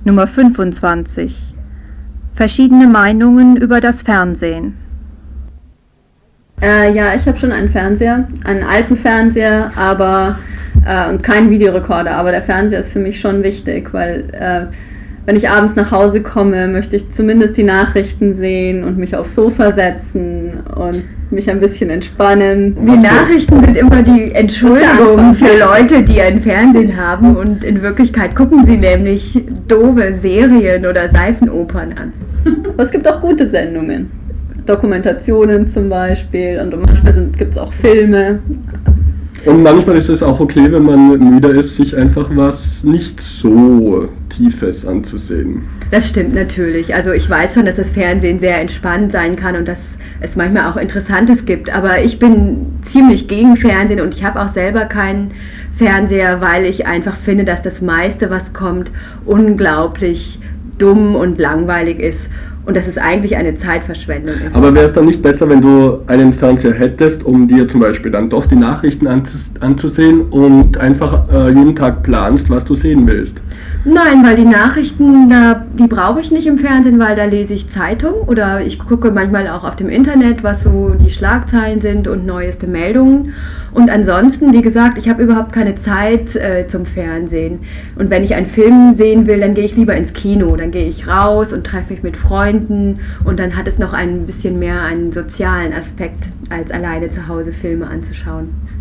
Nummer 25. Verschiedene Meinungen über das Fernsehen. Ja, ich habe schon einen Fernseher, einen alten Fernseher, aber und keinen Videorekorder, aber der Fernseher ist für mich schon wichtig, weil wenn ich abends nach Hause komme, möchte ich zumindest die Nachrichten sehen und mich aufs Sofa setzen und mich ein bisschen entspannen. Die Nachrichten sind immer die Entschuldigung für Leute, die ein Fernsehen haben, und in Wirklichkeit gucken sie nämlich doofe Serien oder Seifenopern an. Aber es gibt auch gute Sendungen, Dokumentationen zum Beispiel, und manchmal gibt es auch Filme. Und manchmal ist es auch okay, wenn man müde ist, sich einfach was nicht so Tiefes anzusehen. Das stimmt natürlich. Also ich weiß schon, dass das Fernsehen sehr entspannt sein kann und dass es manchmal auch Interessantes gibt. Aber ich bin ziemlich gegen Fernsehen und ich habe auch selber keinen Fernseher, weil ich einfach finde, dass das meiste, was kommt, unglaublich dumm und langweilig ist. Und dass es eigentlich eine Zeitverschwendung ist. Aber wäre es dann nicht besser, wenn du einen Fernseher hättest, um dir zum Beispiel dann doch die Nachrichten anzusehen und einfach jeden Tag planst, was du sehen willst? Nein, weil die Nachrichten, die brauche ich nicht im Fernsehen, weil da lese ich Zeitung oder ich gucke manchmal auch auf dem Internet, was so die Schlagzeilen sind und neueste Meldungen. Und ansonsten, wie gesagt, ich habe überhaupt keine Zeit zum Fernsehen. Und wenn ich einen Film sehen will, dann gehe ich lieber ins Kino. Dann gehe ich raus und treffe mich mit Freunden und dann hat es noch ein bisschen mehr einen sozialen Aspekt, als alleine zu Hause Filme anzuschauen.